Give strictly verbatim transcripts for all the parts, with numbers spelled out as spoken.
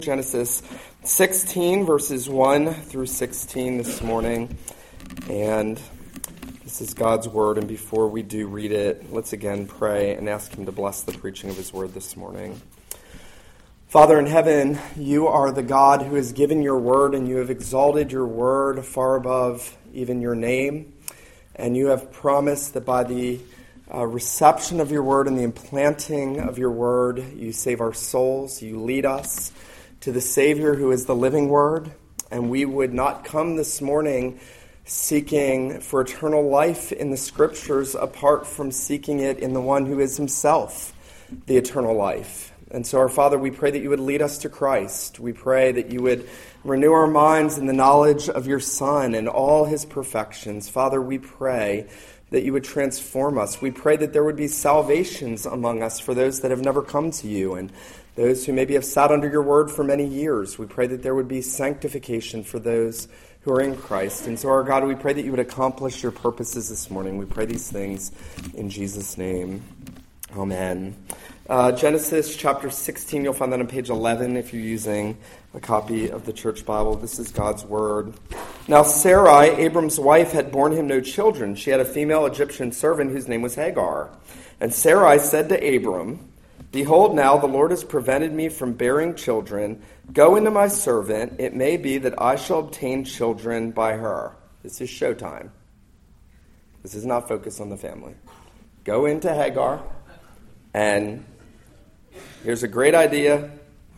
Genesis sixteen, verses one through sixteen this morning. And this is God's word. And before we do read it, let's again pray and ask him to bless the preaching of his word this morning. Father in heaven, you are the God who has given your word, and you have exalted your word far above even your name. And you have promised that by the uh, reception of your word and the implanting of your word, you save our souls, you lead us to the Savior who is the living word. And we would not come this morning seeking for eternal life in the scriptures apart from seeking it in the one who is himself the eternal life. And so, our Father, we pray that you would lead us to Christ. We pray that you would renew our minds in the knowledge of your Son and all his perfections. Father, we pray that you would transform us. We pray that there would be salvations among us for those that have never come to you and those who maybe have sat under your word for many years. We pray that there would be sanctification for those who are in Christ. And so, our God, we pray that you would accomplish your purposes this morning. We pray these things in Jesus' name. Amen. Uh, Genesis chapter sixteen, you'll find that on page eleven if you're using a copy of the church Bible. This is God's word. Now Sarai, Abram's wife, had borne him no children. She had a female Egyptian servant whose name was Hagar. And Sarai said to Abram, "Behold, now the Lord has prevented me from bearing children. Go into my servant. It may be that I shall obtain children by her." This is showtime. This is not focused on the family. Go into Hagar, and here's a great idea.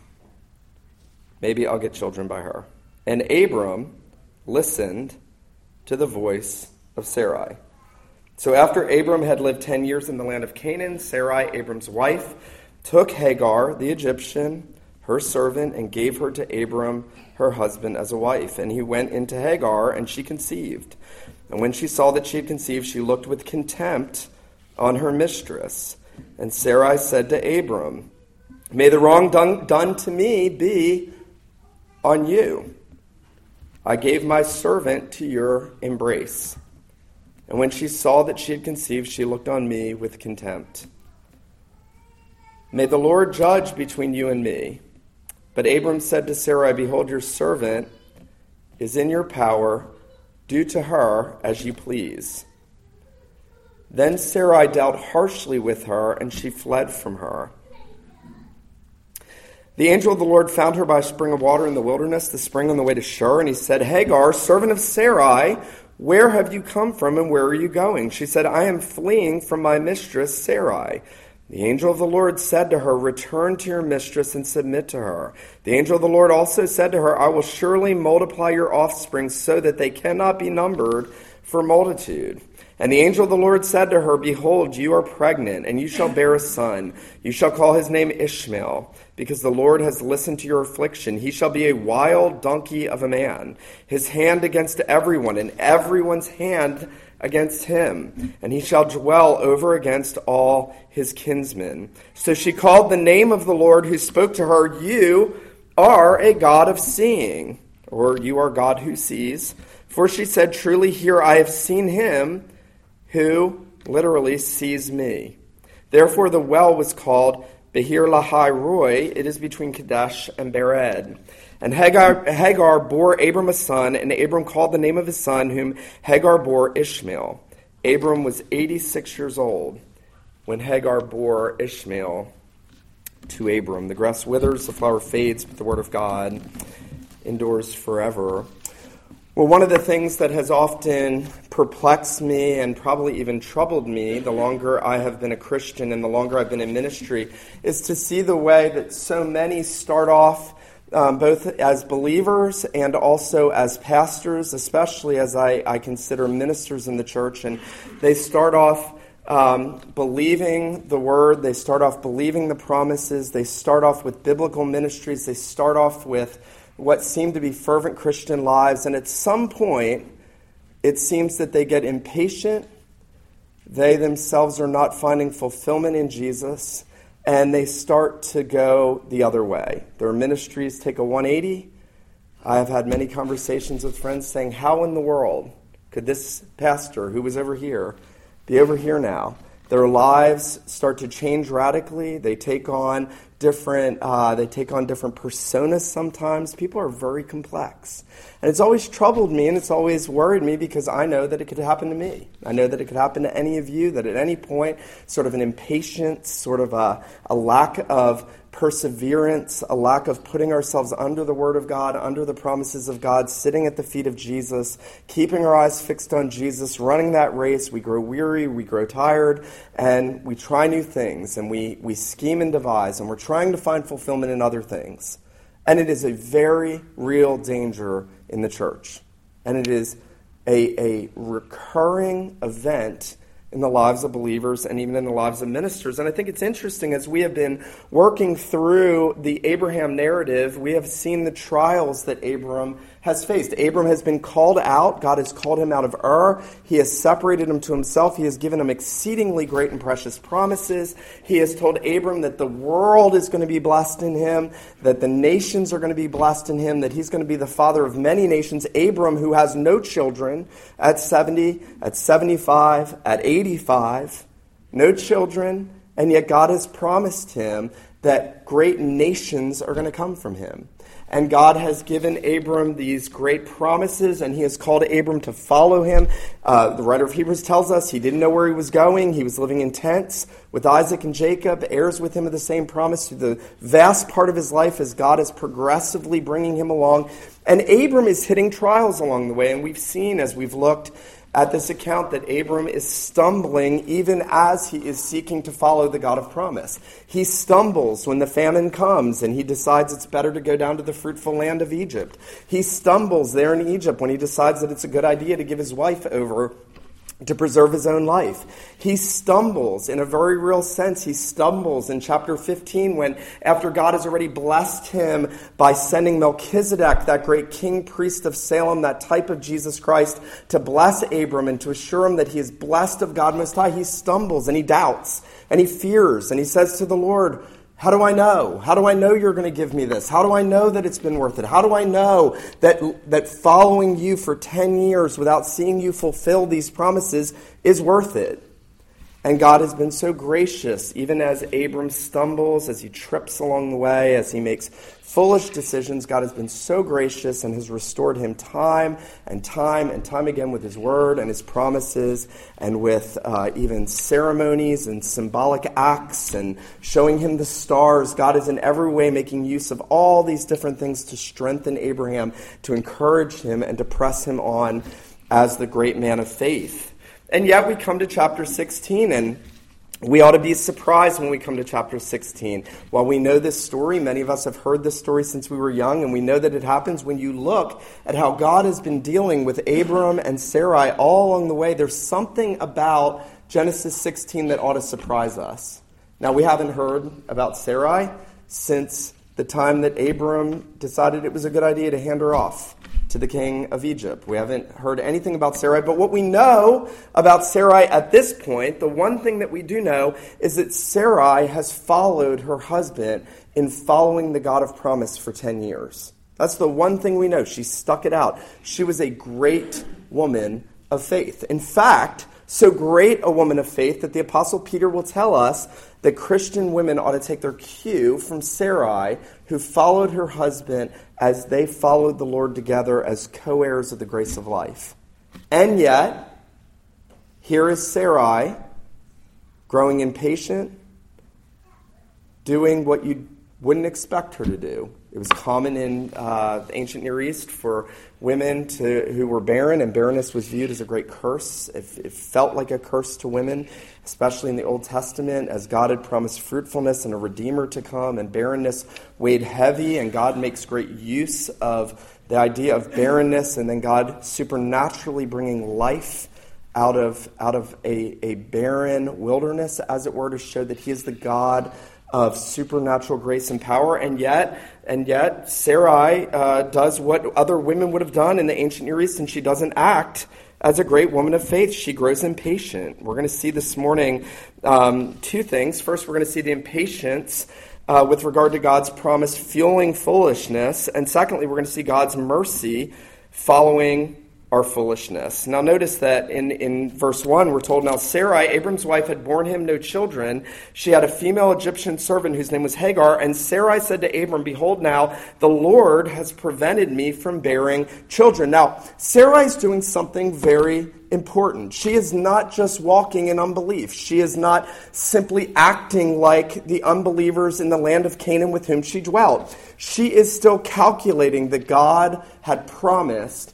Maybe I'll get children by her. And Abram listened to the voice of Sarai. So after Abram had lived ten years in the land of Canaan, Sarai, Abram's wife, took Hagar, the Egyptian, her servant, and gave her to Abram, her husband, as a wife. And he went into Hagar, and she conceived. And when she saw that she had conceived, she looked with contempt on her mistress. And Sarai said to Abram, "May the wrong done, done to me be on you. I gave my servant to your embrace." And when she saw that she had conceived, she looked on me with contempt. "May the Lord judge between you and me." But Abram said to Sarai, "Behold, your servant is in your power. Do to her as you please." Then Sarai dealt harshly with her, and she fled from her. The angel of the Lord found her by a spring of water in the wilderness, the spring on the way to Shur, and he said, "Hagar, servant of Sarai, where have you come from and where are you going?" She said, "I am fleeing from my mistress Sarai." The angel of the Lord said to her, "Return to your mistress and submit to her." The angel of the Lord also said to her, "I will surely multiply your offspring so that they cannot be numbered for multitude." And the angel of the Lord said to her, "Behold, you are pregnant, and you shall bear a son. You shall call his name Ishmael, because the Lord has listened to your affliction. He shall be a wild donkey of a man, his hand against everyone, and everyone's hand against him. And he shall dwell over against all his kinsmen." So she called the name of the Lord who spoke to her, "You are a God of seeing," or "You are God who sees." For she said, "Truly here I have seen him who literally sees me." Therefore the well was called Beer Lahai Roi. It is between Kadesh and Bered. And Hagar, Hagar bore Abram a son, and Abram called the name of his son, whom Hagar bore, Ishmael. Abram was eighty-six years old when Hagar bore Ishmael to Abram. The grass withers, the flower fades, but the word of God endures forever. Well, one of the things that has often perplexed me and probably even troubled me the longer I have been a Christian and the longer I've been in ministry is to see the way that so many start off um, both as believers and also as pastors, especially as I, I consider ministers in the church. And they start off um, believing the word. They start off believing the promises. They start off with biblical ministries. They start off with what seem to be fervent Christian lives, and at some point, it seems that they get impatient. They themselves are not finding fulfillment in Jesus, and they start to go the other way. Their ministries take a one eighty. I have had many conversations with friends saying, "How in the world could this pastor who was over here be over here now?" Their lives start to change radically. They take on different uh, they take on different personas sometimes. People are very complex. And it's always troubled me and it's always worried me because I know that it could happen to me. I know that it could happen to any of you, that at any point, sort of an impatience, sort of a, a lack of perseverance, a lack of putting ourselves under the Word of God, under the promises of God, sitting at the feet of Jesus, keeping our eyes fixed on Jesus, running that race. We grow weary, we grow tired, and we try new things, and we, we scheme and devise, and we're trying to find fulfillment in other things. And it is a very real danger in the church. And it is a, a recurring event in the lives of believers and even in the lives of ministers. And I think it's interesting, as we have been working through the Abraham narrative, we have seen the trials that Abram has faced. Abram has been called out. God has called him out of Ur. He has separated him to himself. He has given him exceedingly great and precious promises. He has told Abram that the world is going to be blessed in him, that the nations are going to be blessed in him, that he's going to be the father of many nations. Abram, who has no children at seventy, at seventy-five, at eighty-five, no children, and yet God has promised him that great nations are going to come from him. And God has given Abram these great promises, and he has called Abram to follow him. Uh, the writer of Hebrews tells us he didn't know where he was going. He was living in tents with Isaac and Jacob, heirs with him of the same promise through the vast part of his life as God is progressively bringing him along. And Abram is hitting trials along the way, and we've seen as we've looked at this account that Abram is stumbling even as he is seeking to follow the God of promise. He stumbles when the famine comes and he decides it's better to go down to the fruitful land of Egypt. He stumbles there in Egypt when he decides that it's a good idea to give his wife over to preserve his own life. He stumbles in a very real sense. He stumbles in chapter fifteen when, after God has already blessed him by sending Melchizedek, that great king priest of Salem, that type of Jesus Christ, to bless Abram and to assure him that he is blessed of God Most High, he stumbles and he doubts and he fears and he says to the Lord, how do I know? How do I know you're going to give me this? How do I know that it's been worth it? How do I know that that following you for ten years without seeing you fulfill these promises is worth it? And God has been so gracious, even as Abram stumbles, as he trips along the way, as he makes foolish decisions. God has been so gracious and has restored him time and time and time again with his word and his promises and with uh, even ceremonies and symbolic acts and showing him the stars. God is in every way making use of all these different things to strengthen Abraham, to encourage him, and to press him on as the great man of faith. And yet we come to chapter sixteen, and we ought to be surprised when we come to chapter sixteen. While we know this story, many of us have heard this story since we were young, and we know that it happens when you look at how God has been dealing with Abram and Sarai all along the way. There's something about Genesis sixteen that ought to surprise us. Now, we haven't heard about Sarai since the time that Abram decided it was a good idea to hand her off to the king of Egypt. We haven't heard anything about Sarai, but what we know about Sarai at this point, the one thing that we do know, is that Sarai has followed her husband in following the God of promise for ten years. That's the one thing we know. She stuck it out. She was a great woman of faith. In fact, so great a woman of faith that the Apostle Peter will tell us that Christian women ought to take their cue from Sarai, who followed her husband as they followed the Lord together as co-heirs of the grace of life. And yet, here is Sarai growing impatient, doing what you wouldn't expect her to do. It was common in uh, the ancient Near East for women to, who were barren, and barrenness was viewed as a great curse. It, it felt like a curse to women, especially in the Old Testament, as God had promised fruitfulness and a Redeemer to come, and barrenness weighed heavy, and God makes great use of the idea of barrenness, and then God supernaturally bringing life out of, out of a, a barren wilderness, as it were, to show that he is the God of supernatural grace and power. And yet, and yet, Sarai uh, does what other women would have done in the ancient Near East, and she doesn't act as a great woman of faith. She grows impatient. We're going to see this morning um, two things. First, we're going to see the impatience uh, with regard to God's promise fueling foolishness. And secondly, we're going to see God's mercy following are foolishness. Now notice that in, in verse one, we're told, now Sarai, Abram's wife, had borne him no children. She had a female Egyptian servant whose name was Hagar, and Sarai said to Abram, behold, now the Lord has prevented me from bearing children. Now, Sarai is doing something very important. She is not just walking in unbelief. She is not simply acting like the unbelievers in the land of Canaan with whom she dwelt. She is still calculating that God had promised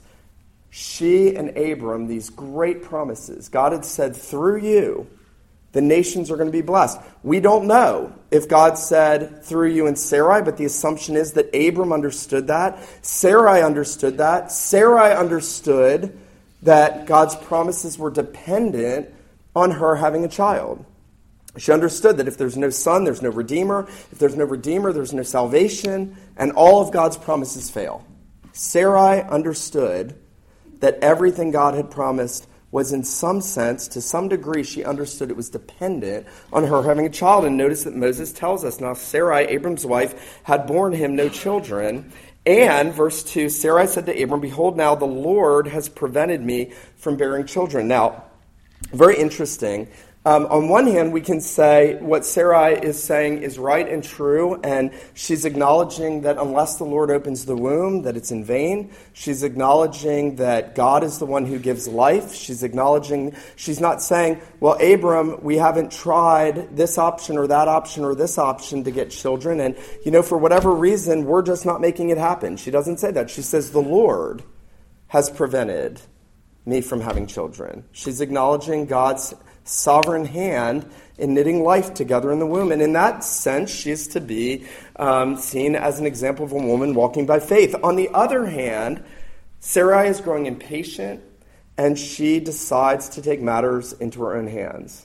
she and Abram these great promises. God had said, through you, the nations are going to be blessed. We don't know if God said through you and Sarai, but the assumption is that Abram understood that. Sarai understood that. Sarai understood that God's promises were dependent on her having a child. She understood that if there's no son, there's no redeemer. If there's no redeemer, there's no salvation. And all of God's promises fail. Sarai understood that everything God had promised was in some sense, to some degree, she understood it was dependent on her having a child. And notice that Moses tells us, now Sarai, Abram's wife, had borne him no children. And, verse two, Sarai said to Abram, behold, now the Lord has prevented me from bearing children. Now, very interesting. Um, on one hand, we can say what Sarai is saying is right and true, and she's acknowledging that unless the Lord opens the womb, that it's in vain. She's acknowledging that God is the one who gives life. She's acknowledging, she's not saying, well, Abram, we haven't tried this option or that option or this option to get children, and, you know, for whatever reason, we're just not making it happen. She doesn't say that. She says, the Lord has prevented me from having children. She's acknowledging God's sovereign hand in knitting life together in the womb. And in that sense, she is to be um, seen as an example of a woman walking by faith. On the other hand, Sarai is growing impatient, and she decides to take matters into her own hands.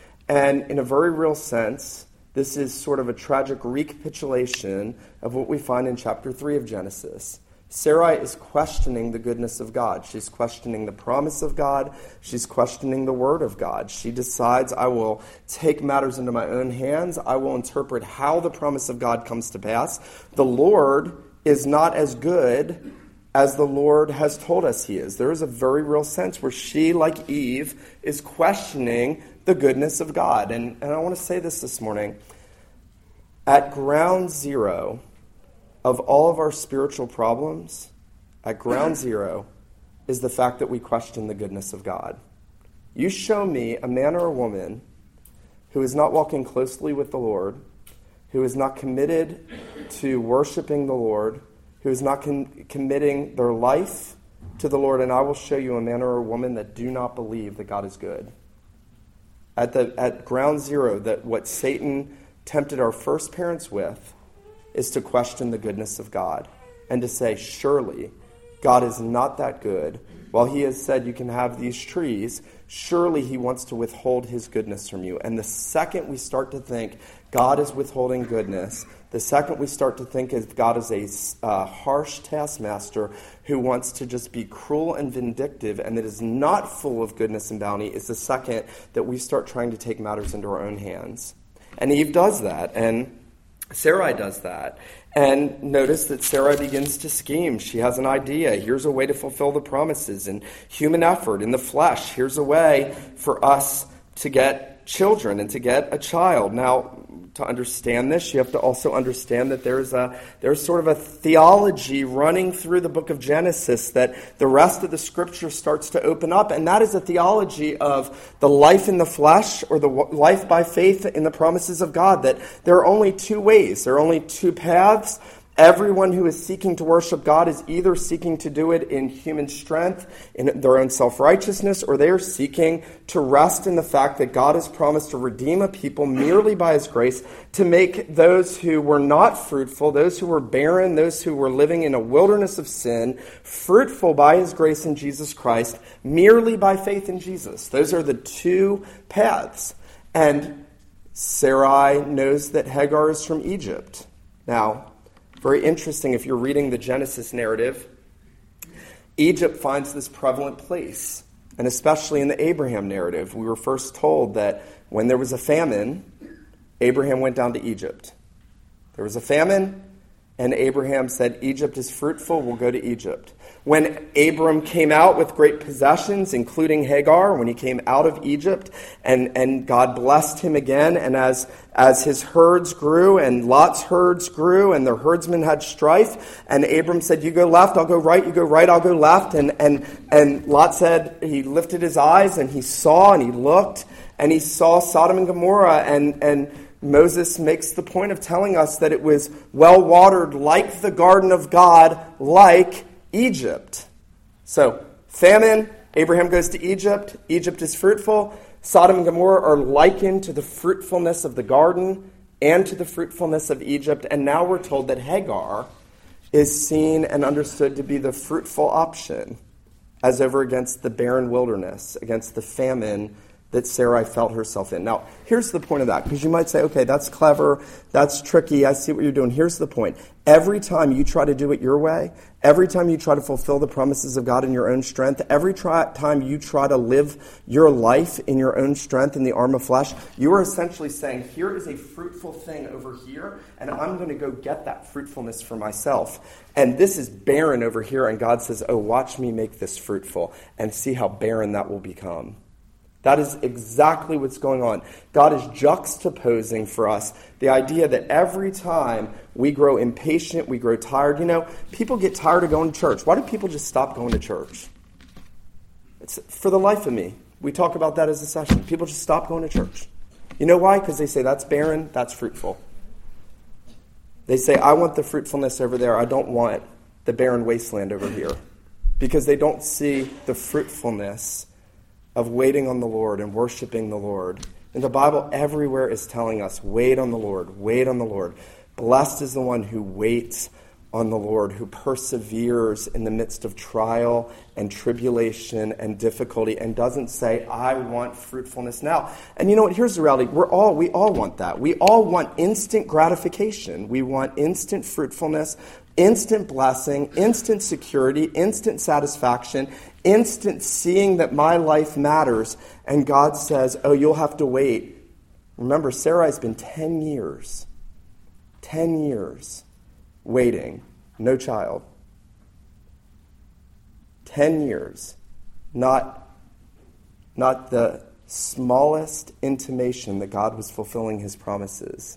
And in a very real sense, this is sort of a tragic recapitulation of what we find in chapter three of Genesis. Sarai is questioning the goodness of God. She's questioning the promise of God. She's questioning the word of God. She decides, I will take matters into my own hands. I will interpret how the promise of God comes to pass. The Lord is not as good as the Lord has told us he is. There is a very real sense where she, like Eve, is questioning the goodness of God. And, and I want to say this this morning. At ground zero of all of our spiritual problems, at ground zero, is the fact that we question the goodness of God. You show me a man or a woman who is not walking closely with the Lord, who is not committed to worshiping the Lord, who is not con- committing their life to the Lord, and I will show you a man or a woman that do not believe that God is good. At the at ground zero, that what Satan tempted our first parents with is to question the goodness of God and to say, surely God is not that good. While he has said you can have these trees, surely he wants to withhold his goodness from you. And the second we start to think God is withholding goodness, the second we start to think of God as a uh, harsh taskmaster who wants to just be cruel and vindictive and that is not full of goodness and bounty, is the second that we start trying to take matters into our own hands. And Eve does that, and Sarai does that. And notice that Sarai begins to scheme. She has an idea. Here's a way to fulfill the promises in human effort, in the flesh. Here's a way for us to get children and to get a child. Now, to understand this, you have to also understand that there's a there's sort of a theology running through the book of Genesis that the rest of the scripture starts to open up, and that is a theology of the life in the flesh or the life by faith in the promises of God, that there are only two ways, there are only two paths. Everyone who is seeking to worship God is either seeking to do it in human strength, in their own self-righteousness, or they are seeking to rest in the fact that God has promised to redeem a people merely by his grace, to make those who were not fruitful, those who were barren, those who were living in a wilderness of sin, fruitful by his grace in Jesus Christ, merely by faith in Jesus. Those are the two paths. And Sarai knows that Hagar is from Egypt. Now, very interesting, if you're reading the Genesis narrative, Egypt finds this prevalent place. And especially in the Abraham narrative, we were first told that when there was a famine, Abraham went down to Egypt. There was a famine, And Abraham said, Egypt is fruitful, we'll go to Egypt. When Abram came out with great possessions, including Hagar, when he came out of Egypt, and, and God blessed him again, and as, as his herds grew, and Lot's herds grew, and their herdsmen had strife, and Abram said, you go left, I'll go right, you go right, I'll go left, and, and, and Lot said, he lifted his eyes, and he saw, and he looked, and he saw Sodom and Gomorrah, and, and Moses makes the point of telling us that it was well-watered like the garden of God, like Egypt. So, famine, Abraham goes to Egypt, Egypt is fruitful, Sodom and Gomorrah are likened to the fruitfulness of the garden and to the fruitfulness of Egypt, and now we're told that Hagar is seen and understood to be the fruitful option as over against the barren wilderness, against the famine that Sarai felt herself in. Now, here's the point of that, because you might say, okay, that's clever, that's tricky, I see what you're doing. Here's the point. Every time you try to do it your way, every time you try to fulfill the promises of God in your own strength, every try, time you try to live your life in your own strength in the arm of flesh, you are essentially saying, here is a fruitful thing over here, and I'm going to go get that fruitfulness for myself. And this is barren over here, and God says, oh, watch me make this fruitful, and see how barren that will become. That is exactly what's going on. God is juxtaposing for us the idea that every time we grow impatient, we grow tired. You know, people get tired of going to church. Why do people just stop going to church? It's for the life of me. We talk about that as a session. People just stop going to church. You know why? Because they say, that's barren, that's fruitful. They say, I want the fruitfulness over there. I don't want the barren wasteland over here. Because they don't see the fruitfulness of waiting on the Lord and worshiping the Lord. And the Bible everywhere is telling us, wait on the Lord, wait on the Lord. Blessed is the one who waits on the Lord, who perseveres in the midst of trial and tribulation and difficulty, and doesn't say, I want fruitfulness now. And you know what? Here's the reality. We're all, we all want that. We all want instant gratification. We want instant fruitfulness, instant blessing, instant security, instant satisfaction, instant seeing that my life matters. And God says, oh, you'll have to wait. Remember, Sarai's been ten years, ten years waiting, no child. ten years, not, not the smallest intimation that God was fulfilling his promises.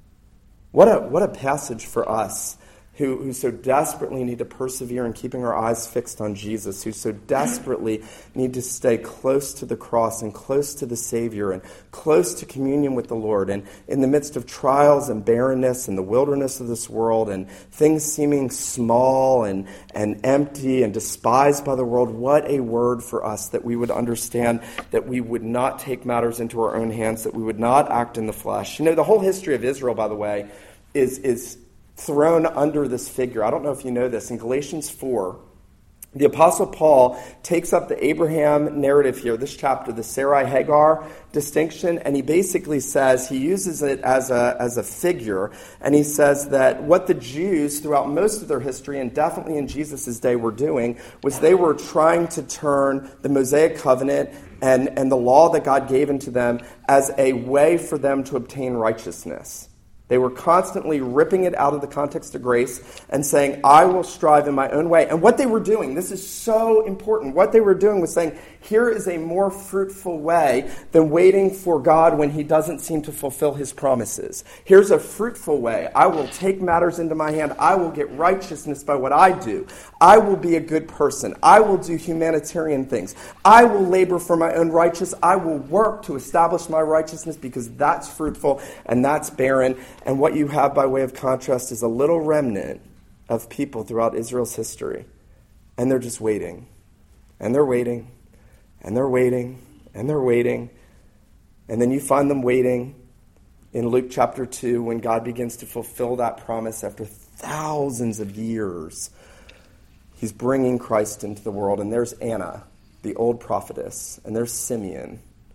What a, what a passage for us who, who so desperately need to persevere in keeping our eyes fixed on Jesus, who so desperately need to stay close to the cross and close to the Savior and close to communion with the Lord. And in the midst of trials and barrenness and the wilderness of this world and things seeming small and, and empty and despised by the world, what a word for us that we would understand that we would not take matters into our own hands, that we would not act in the flesh. You know, the whole history of Israel, by the way, is is thrown under this figure. I don't know if you know this. In Galatians four, the Apostle Paul takes up the Abraham narrative here, this chapter, the Sarai-Hagar distinction, and he basically says, he uses it as a, as a figure, and he says that what the Jews throughout most of their history, and definitely in Jesus' day, were doing, was they were trying to turn the Mosaic covenant and, and the law that God gave unto them as a way for them to obtain righteousness. They were constantly ripping it out of the context of grace and saying, I will strive in my own way. And what they were doing, this is so important, what they were doing was saying, here is a more fruitful way than waiting for God when he doesn't seem to fulfill his promises. Here's a fruitful way. I will take matters into my hand. I will get righteousness by what I do. I will be a good person. I will do humanitarian things. I will labor for my own righteousness. I will work to establish my righteousness because that's fruitful and that's barren. And what you have by way of contrast is a little remnant of people throughout Israel's history. And they're just waiting. And they're waiting. And they're waiting. And they're waiting. And then you find them waiting in Luke chapter two when God begins to fulfill that promise after thousands of years. He's bringing Christ into the world. And there's Anna, the old prophetess. And there's Simeon,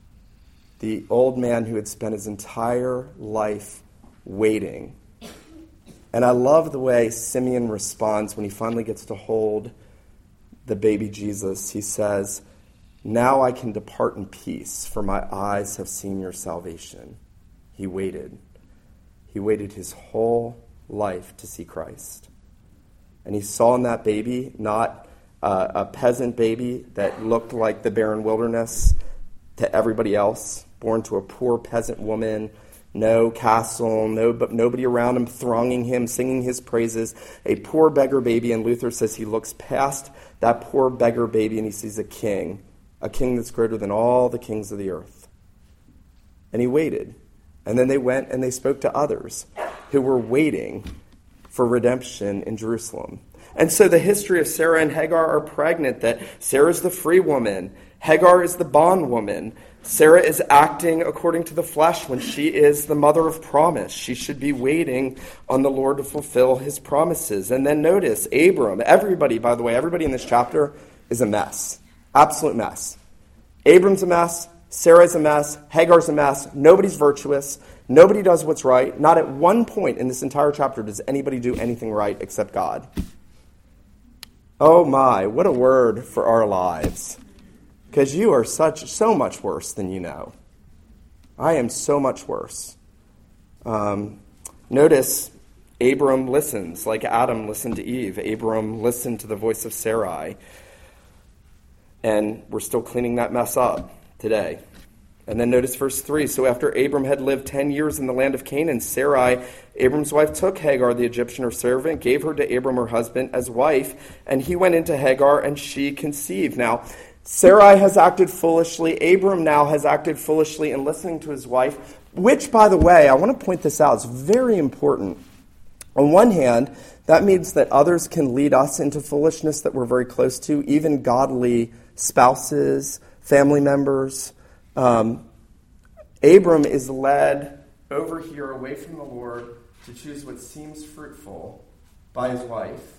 the old man who had spent his entire life waiting. And I love the way Simeon responds when he finally gets to hold the baby Jesus. He says, now I can depart in peace, for my eyes have seen your salvation. He waited. He waited his whole life to see Christ. And he saw in that baby not uh, a peasant baby that looked like the barren wilderness to everybody else, born to a poor peasant woman, no castle, no, but nobody around him thronging him, singing his praises, a poor beggar baby. And Luther says he looks past that poor beggar baby and he sees a king, a king that's greater than all the kings of the earth. And he waited. And then they went and they spoke to others who were waiting for redemption in Jerusalem. And so the history of Sarah and Hagar are pregnant, that Sarah's the free woman, Hagar is the bondwoman. Sarah is acting according to the flesh when she is the mother of promise. She should be waiting on the Lord to fulfill his promises. And then notice, Abram, everybody, by the way, everybody in this chapter is a mess. Absolute mess. Abram's a mess. Sarah's a mess. Hagar's a mess. Nobody's virtuous. Nobody does what's right. Not at one point in this entire chapter does anybody do anything right except God. Oh my, what a word for our lives. Because you are such so much worse than you know. I am so much worse. Um, notice, Abram listens like Adam listened to Eve. Abram listened to the voice of Sarai. And we're still cleaning that mess up today. And then notice verse three. So after Abram had lived ten years in the land of Canaan, Sarai, Abram's wife, took Hagar, the Egyptian, her servant, gave her to Abram, her husband, as wife. And he went into Hagar, and she conceived. Now, Sarai has acted foolishly. Abram now has acted foolishly in listening to his wife, which, by the way, I want to point this out, is very important. On one hand, that means that others can lead us into foolishness that we're very close to, even godly spouses, family members. Um, Abram is led over here away from the Lord to choose what seems fruitful by his wife,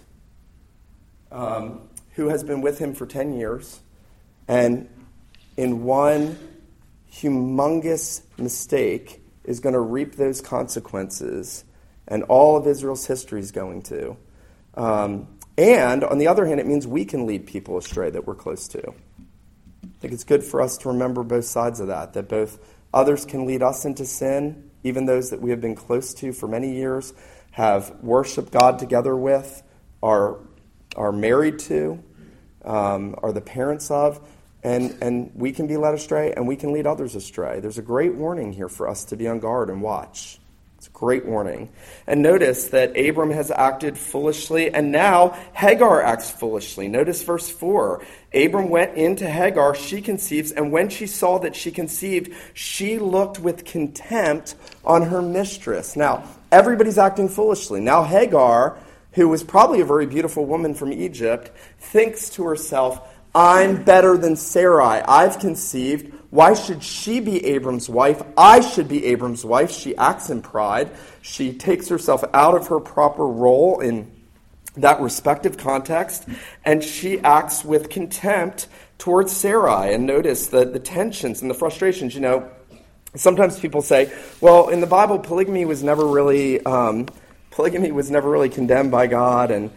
um, who has been with him for ten years. And in one humongous mistake is going to reap those consequences, and all of Israel's history is going to. Um, and on the other hand, it means we can lead people astray that we're close to. I think it's good for us to remember both sides of that, that both others can lead us into sin, even those that we have been close to for many years, have worshiped God together with, are, are married to, um, are the parents of, And and we can be led astray, and we can lead others astray. There's a great warning here for us to be on guard and watch. It's a great warning. And notice that Abram has acted foolishly, and now Hagar acts foolishly. Notice verse four. Abram went into Hagar, she conceives, and when she saw that she conceived, she looked with contempt on her mistress. Now, everybody's acting foolishly. Now Hagar, who was probably a very beautiful woman from Egypt, thinks to herself, I'm better than Sarai. I've conceived. Why should she be Abram's wife? I should be Abram's wife. She acts in pride. She takes herself out of her proper role in that respective context, and she acts with contempt towards Sarai. And notice the, the tensions and the frustrations. You know, sometimes people say, well, in the Bible, polygamy was never really um, polygamy was never really condemned by God. And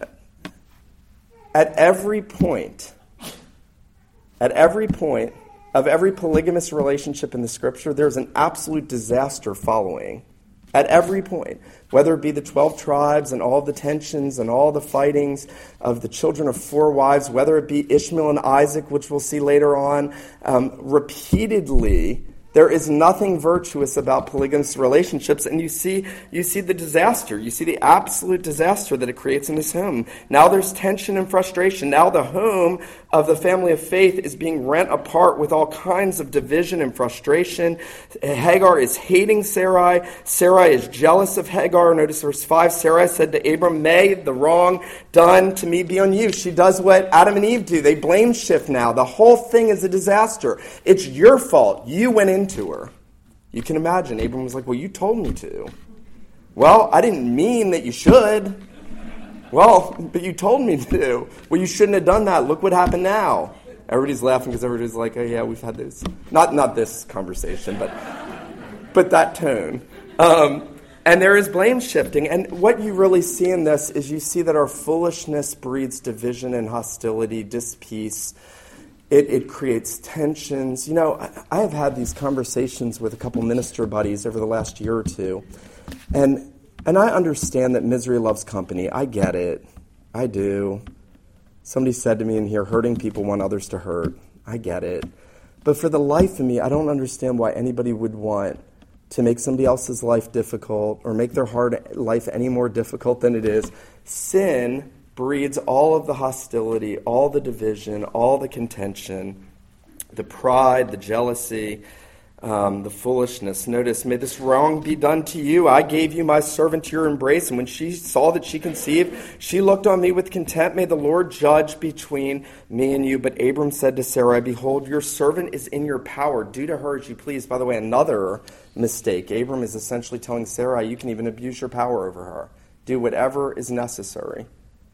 at every point, At every point of every polygamous relationship in the Scripture, there's an absolute disaster following. At every point. Whether it be the twelve tribes and all the tensions and all the fightings of the children of four wives, whether it be Ishmael and Isaac, which we'll see later on, um, repeatedly, there is nothing virtuous about polygamous relationships, and you see you see the disaster. You see the absolute disaster that it creates in this home. Now there's tension and frustration. Now the home of the family of faith is being rent apart with all kinds of division and frustration. Hagar is hating Sarai. Sarai is jealous of Hagar. Notice verse five. Sarai said to Abram, may the wrong done to me be on you. She does what Adam and Eve do. They blame shift now. The whole thing is a disaster. It's your fault. You went in to her. You can imagine. Abram was like, well, you told me to. Well, I didn't mean that you should. Well, but you told me to. Well, you shouldn't have done that. Look what happened now. Everybody's laughing because everybody's like, oh yeah, we've had this. Not not this conversation, but but that tone. Um, and there is blame shifting. And what you really see in this is you see that our foolishness breeds division and hostility, dispeace. It, it creates tensions. You know, I, I have had these conversations with a couple minister buddies over the last year or two. And And I understand that misery loves company. I get it. I do. Somebody said to me in here, hurting people want others to hurt. I get it. But for the life of me, I don't understand why anybody would want to make somebody else's life difficult or make their hard life any more difficult than it is. Sin breeds all of the hostility, all the division, all the contention, the pride, the jealousy, um, the foolishness. Notice, may this wrong be done to you. I gave you my servant to your embrace, and when she saw that she conceived, she looked on me with contempt. May the Lord judge between me and you. But Abram said to Sarai, behold, your servant is in your power. Do to her as you please. By the way, another mistake. Abram is essentially telling Sarai, you can even abuse your power over her. Do whatever is necessary.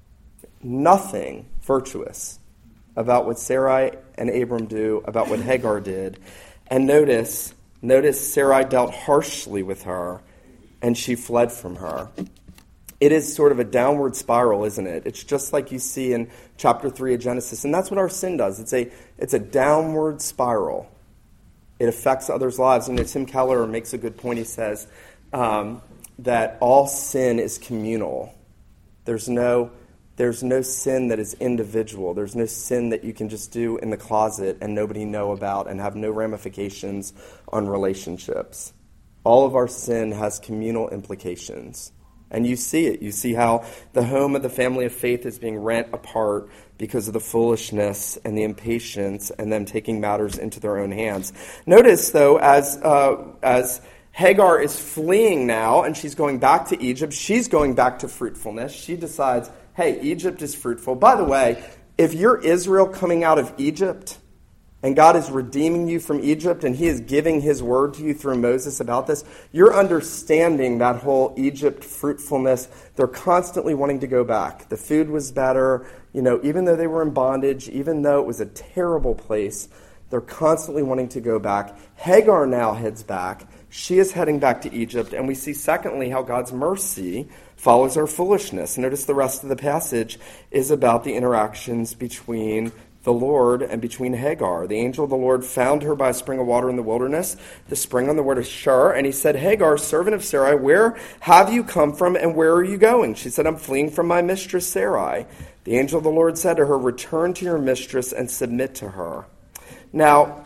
Nothing virtuous about what Sarai and Abram do, about what Hagar did. And notice, notice Sarai dealt harshly with her, and she fled from her. It is sort of a downward spiral, isn't it? It's just like you see in chapter three of Genesis, and that's what our sin does. It's a it's a downward spiral. It affects others' lives, and Tim Keller makes a good point. He says um, that all sin is communal. There's no There's no sin that is individual. There's no sin that you can just do in the closet and nobody know about and have no ramifications on relationships. All of our sin has communal implications. And you see it. You see how the home of the family of faith is being rent apart because of the foolishness and the impatience and them taking matters into their own hands. Notice, though, as uh, as Hagar is fleeing now and she's going back to Egypt, she's going back to fruitfulness. She decides, hey, Egypt is fruitful. By the way, if you're Israel coming out of Egypt and God is redeeming you from Egypt and he is giving his word to you through Moses about this, you're understanding that whole Egypt fruitfulness. They're constantly wanting to go back. The food was better. You know, even though they were in bondage, even though it was a terrible place, they're constantly wanting to go back. Hagar now heads back. She is heading back to Egypt. And we see, secondly, how God's mercy follows our foolishness. Notice the rest of the passage is about the interactions between the Lord and between Hagar. The angel of the Lord found her by a spring of water in the wilderness, the spring on the word of Shur, and he said, Hagar, servant of Sarai, where have you come from and where are you going? She said, I'm fleeing from my mistress Sarai. The angel of the Lord said to her, return to your mistress and submit to her. Now,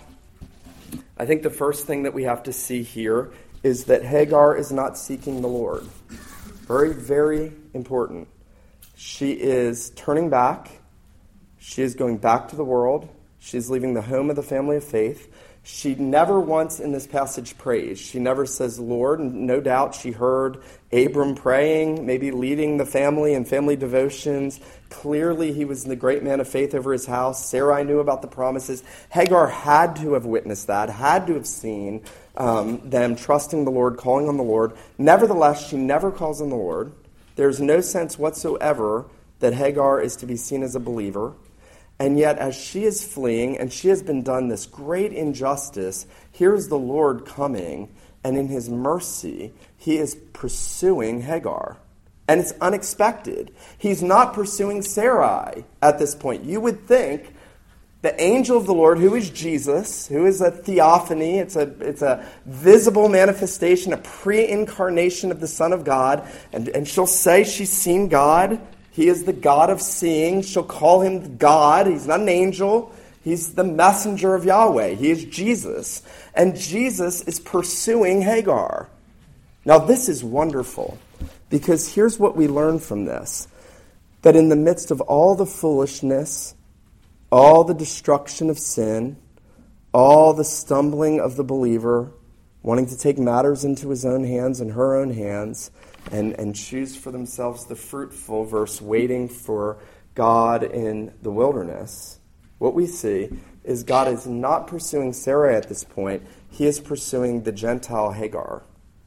I think the first thing that we have to see here is that Hagar is not seeking the Lord. Very, very important. She is turning back. She is going back to the world. She's leaving the home of the family of faith. She never once in this passage prays. She never says, Lord. And no doubt she heard Abram praying, maybe leading the family in family devotions. Clearly he was the great man of faith over his house. Sarai knew about the promises. Hagar had to have witnessed that, had to have seen um, them trusting the Lord, calling on the Lord. Nevertheless, she never calls on the Lord. There's no sense whatsoever that Hagar is to be seen as a believer. And yet, as she is fleeing, and she has been done this great injustice, here's the Lord coming, and in his mercy, he is pursuing Hagar. And it's unexpected. He's not pursuing Sarai at this point. You would think the angel of the Lord, who is Jesus, who is a theophany, it's a, it's a visible manifestation, a pre-incarnation of the Son of God, and, and she'll say she's seen God. He is the God of seeing. She'll call him God. He's not an angel. He's the messenger of Yahweh. He is Jesus. And Jesus is pursuing Hagar. Now, this is wonderful, because here's what we learn from this. That in the midst of all the foolishness, all the destruction of sin, all the stumbling of the believer, wanting to take matters into his own hands and her own hands, and, and choose for themselves the fruitful verse waiting for God in the wilderness, what we see is God is not pursuing Sarai at this point. He is pursuing the Gentile Hagar.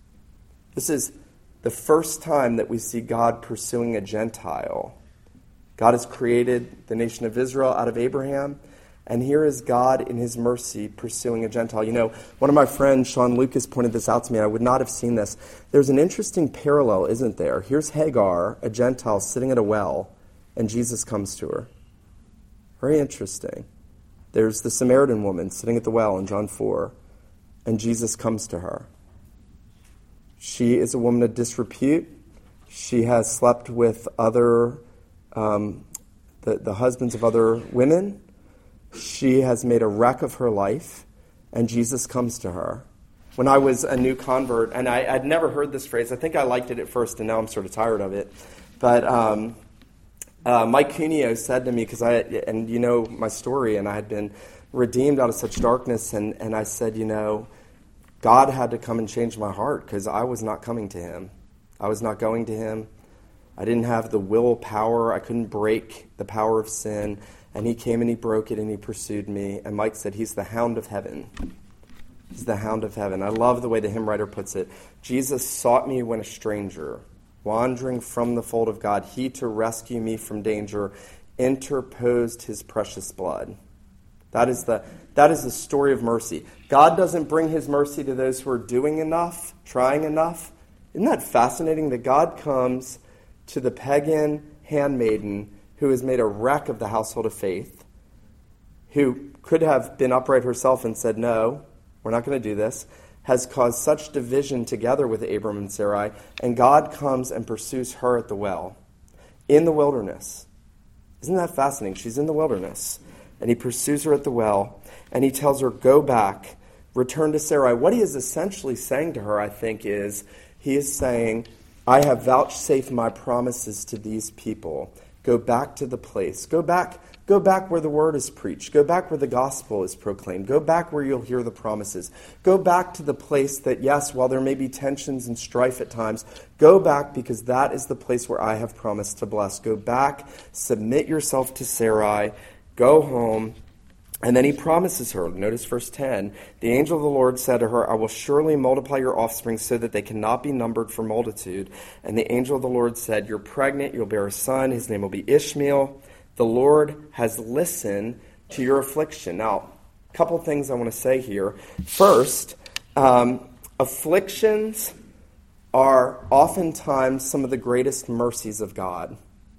This is the first time that we see God pursuing a Gentile. God has created the nation of Israel out of Abraham, and here is God in his mercy pursuing a Gentile. You know, one of my friends, Sean Lucas, pointed this out to me. I would not have seen this. There's an interesting parallel, isn't there? Here's Hagar, a Gentile, sitting at a well, and Jesus comes to her. Very interesting. There's the Samaritan woman sitting at the well in John four, and Jesus comes to her. She is a woman of disrepute. She has slept with other, um, the, the husbands of other women. She has made a wreck of her life, and Jesus comes to her. When I was a new convert, and I, I'd never heard this phrase. I think I liked it at first, and now I'm sort of tired of it. But um, uh, Mike Cuneo said to me, because I, and you know my story, and I had been redeemed out of such darkness, and, and I said, you know, God had to come and change my heart, because I was not coming to him. I was not going to him. I didn't have the willpower. I couldn't break the power of sin. And he came and he broke it and he pursued me. And Mike said, he's the hound of heaven. He's the hound of heaven. I love the way the hymn writer puts it. Jesus sought me when a stranger, wandering from the fold of God. He, to rescue me from danger, interposed his precious blood. That is the, that is the story of mercy. God doesn't bring his mercy to those who are doing enough, trying enough. Isn't that fascinating that God comes to the pagan handmaiden who has made a wreck of the household of faith, who could have been upright herself and said, no, we're not going to do this, has caused such division together with Abram and Sarai, and God comes and pursues her at the well, in the wilderness. Isn't that fascinating? She's in the wilderness, and he pursues her at the well, and he tells her, go back, return to Sarai. What he is essentially saying to her, I think, is, he is saying, I have vouchsafed my promises to these people. Go back to the place. Go back, go back where the word is preached. Go back where the gospel is proclaimed. Go back where you'll hear the promises. Go back to the place that, yes, while there may be tensions and strife at times, go back because that is the place where I have promised to bless. Go back, submit yourself to Sarai, go home. And then he promises her, notice verse ten, the angel of the Lord said to her, I will surely multiply your offspring so that they cannot be numbered for multitude. And the angel of the Lord said, you're pregnant, you'll bear a son, his name will be Ishmael. The Lord has listened to your affliction. Now, a couple things I want to say here. First, um, afflictions are oftentimes some of the greatest mercies of God.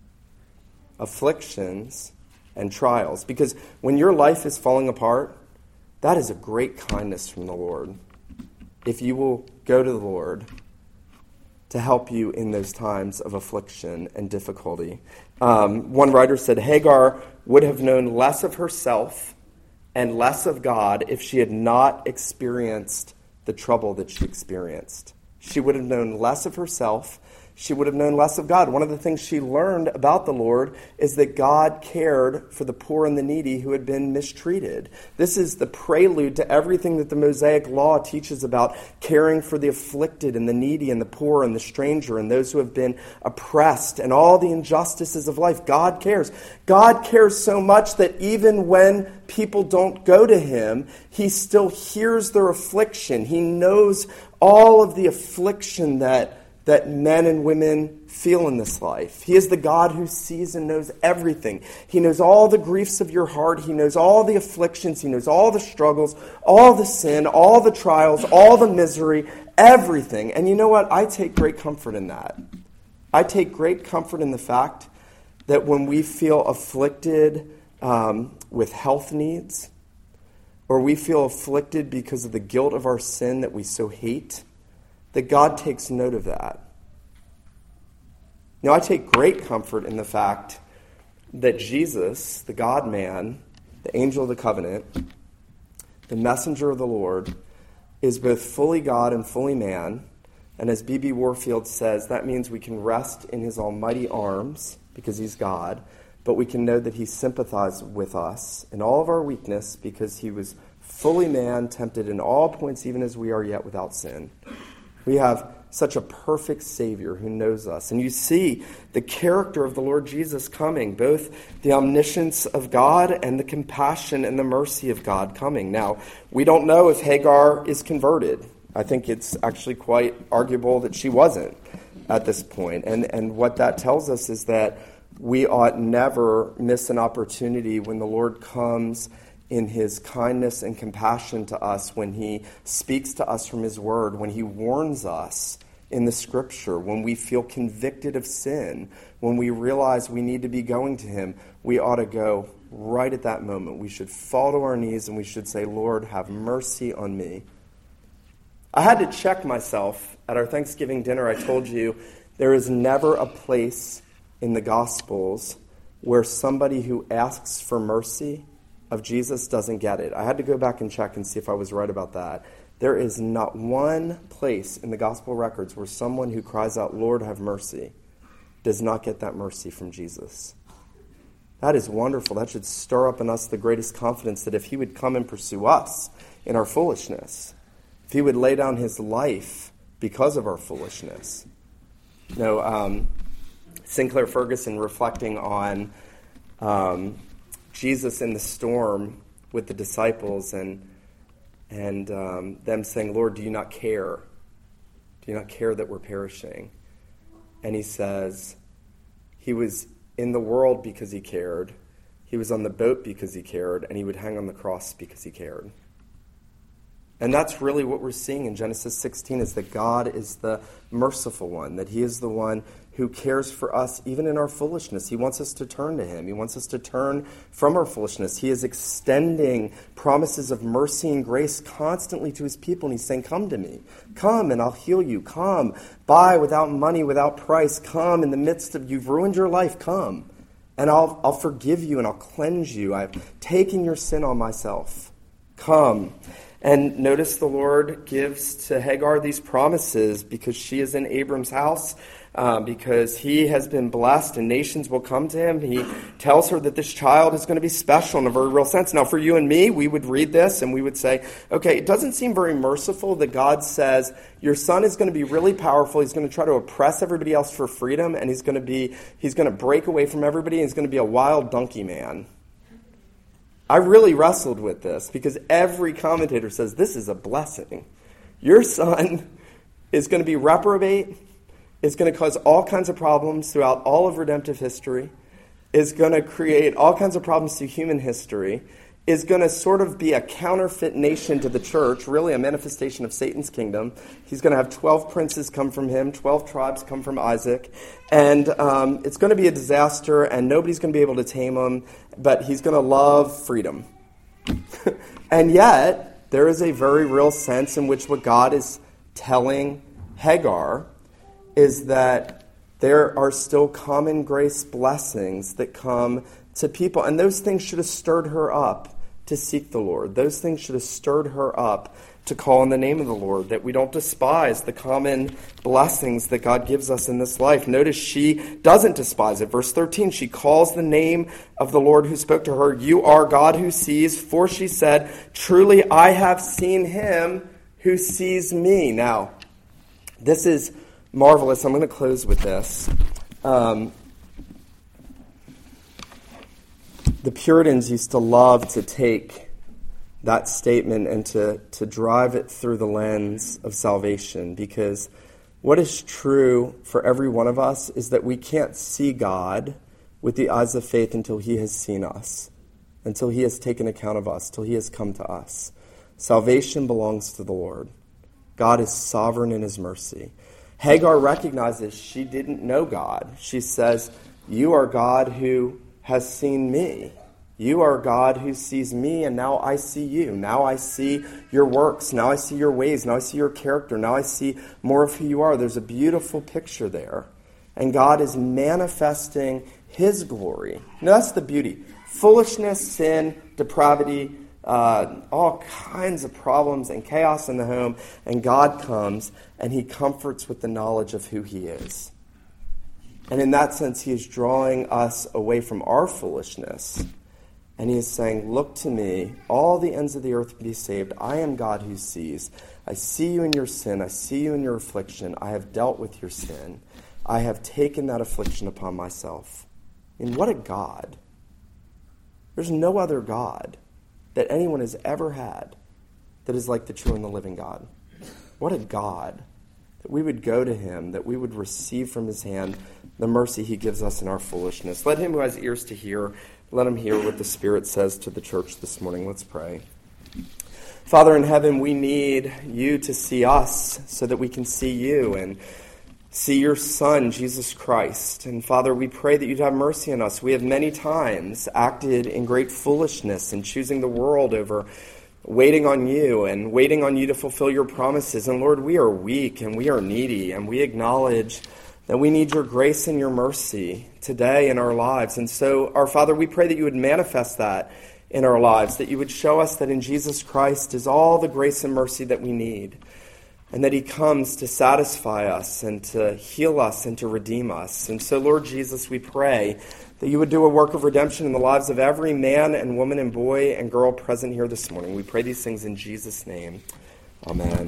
Afflictions and trials. Because when your life is falling apart, that is a great kindness from the Lord. If you will go to the Lord to help you in those times of affliction and difficulty. Um, one writer said, Hagar would have known less of herself and less of God if she had not experienced the trouble that she experienced. She would have known less of herself. She would have known less of God. One of the things she learned about the Lord is that God cared for the poor and the needy who had been mistreated. This is the prelude to everything that the Mosaic Law teaches about caring for the afflicted and the needy and the poor and the stranger and those who have been oppressed and all the injustices of life. God cares. God cares so much that even when people don't go to him, he still hears their affliction. He knows all of the affliction that that men and women feel in this life. He is the God who sees and knows everything. He knows all the griefs of your heart. He knows all the afflictions. He knows all the struggles, all the sin, all the trials, all the misery, everything. And you know what? I take great comfort in that. I take great comfort in the fact that when we feel afflicted um, with health needs, or we feel afflicted because of the guilt of our sin that we so hate, that God takes note of that. Now, I take great comfort in the fact that Jesus, the God-man, the angel of the covenant, the messenger of the Lord, is both fully God and fully man. And as B B Warfield says, that means we can rest in his almighty arms because he's God, but we can know that he sympathized with us in all of our weakness because he was fully man, tempted in all points, even as we are yet without sin. We have such a perfect Savior who knows us. And you see the character of the Lord Jesus coming, both the omniscience of God and the compassion and the mercy of God coming. Now, we don't know if Hagar is converted. I think it's actually quite arguable that she wasn't at this point. And, and what that tells us is that we ought never miss an opportunity when the Lord comes in his kindness and compassion to us, when he speaks to us from his word, when he warns us in the scripture, when we feel convicted of sin, when we realize we need to be going to him, we ought to go right at that moment. We should fall to our knees and we should say, Lord, have mercy on me. I had to check myself at our Thanksgiving dinner. I told you There is never a place in the Gospels where somebody who asks for mercy of Jesus doesn't get it. I had to go back and check and see if I was right about that. There is not one place in the Gospel records where someone who cries out, Lord, have mercy, does not get that mercy from Jesus. That is wonderful. That should stir up in us the greatest confidence that if he would come and pursue us in our foolishness, if he would lay down his life because of our foolishness. You know, um, Sinclair Ferguson, reflecting on um, Jesus in the storm with the disciples and and um, them saying, Lord, do you not care? Do you not care that we're perishing? And he says, he was in the world because he cared. He was on the boat because he cared, and he would hang on the cross because he cared. And that's really what we're seeing in Genesis sixteen, is that God is the merciful one, that he is the one who cares for us even in our foolishness. He wants us to turn to him. He wants us to turn from our foolishness. He is extending promises of mercy and grace constantly to his people, and he's saying, come to me. Come, and I'll heal you. Come, buy without money, without price. Come in the midst of, you've ruined your life. Come, and I'll, I'll forgive you, and I'll cleanse you. I've taken your sin on myself. Come. And notice the Lord gives to Hagar these promises because she is in Abram's house, uh, because he has been blessed and nations will come to him. He tells her that this child is going to be special in a very real sense. Now, for you and me, we would read this and we would say, okay, it doesn't seem very merciful that God says your son is going to be really powerful. He's going to try to oppress everybody else for freedom, and he's going to be he's going to break away from everybody, and he's going to be a wild donkey man. I really wrestled with this because every commentator says this is a blessing. Your son is going to be reprobate, is going to cause all kinds of problems throughout all of redemptive history, is going to create all kinds of problems through human history, is going to sort of be a counterfeit nation to the church, really a manifestation of Satan's kingdom. He's going to have twelve princes come from him, twelve tribes come from Isaac, and um, it's going to be a disaster, and nobody's going to be able to tame him, but he's going to love freedom. And yet, there is a very real sense in which what God is telling Hagar is that there are still common grace blessings that come to people, and those things should have stirred her up to seek the Lord. Those things should have stirred her up to call on the name of the Lord, that we don't despise the common blessings that God gives us in this life. Notice she doesn't despise it. Verse thirteen, she calls the name of the Lord who spoke to her, you are God who sees, for she said, truly I have seen him who sees me. Now, this is marvelous. I'm going to close with this. Um, The Puritans used to love to take that statement and to, to drive it through the lens of salvation, because what is true for every one of us is that we can't see God with the eyes of faith until he has seen us, until he has taken account of us, till he has come to us. Salvation belongs to the Lord. God is sovereign in his mercy. Hagar recognizes she didn't know God. She says, you are God who has seen me. You are God who sees me, and now I see you. Now I see your works. Now I see your ways. Now I see your character. Now I see more of who you are. There's a beautiful picture there. And God is manifesting his glory. Now that's the beauty. Foolishness, sin, depravity, uh, all kinds of problems and chaos in the home. And God comes and he comforts with the knowledge of who he is. And in that sense, he is drawing us away from our foolishness. And he is saying, look to me, all the ends of the earth can be saved. I am God who sees. I see you in your sin. I see you in your affliction. I have dealt with your sin. I have taken that affliction upon myself. And what a God. There's no other God that anyone has ever had that is like the true and the living God. What a God. That we would go to him, that we would receive from his hand the mercy he gives us in our foolishness. Let him who has ears to hear, let him hear what the Spirit says to the church this morning. Let's pray. Father in heaven, we need you to see us so that we can see you and see your Son, Jesus Christ. And Father, we pray that you'd have mercy on us. We have many times acted in great foolishness and choosing the world over waiting on you and waiting on you to fulfill your promises. And Lord, we are weak and we are needy, and we acknowledge that we need your grace and your mercy today in our lives. And so, our Father, we pray that you would manifest that in our lives, that you would show us that in Jesus Christ is all the grace and mercy that we need, and that he comes to satisfy us and to heal us and to redeem us. And so, Lord Jesus, we pray that you would do a work of redemption in the lives of every man and woman and boy and girl present here this morning. We pray these things in Jesus' name. Amen.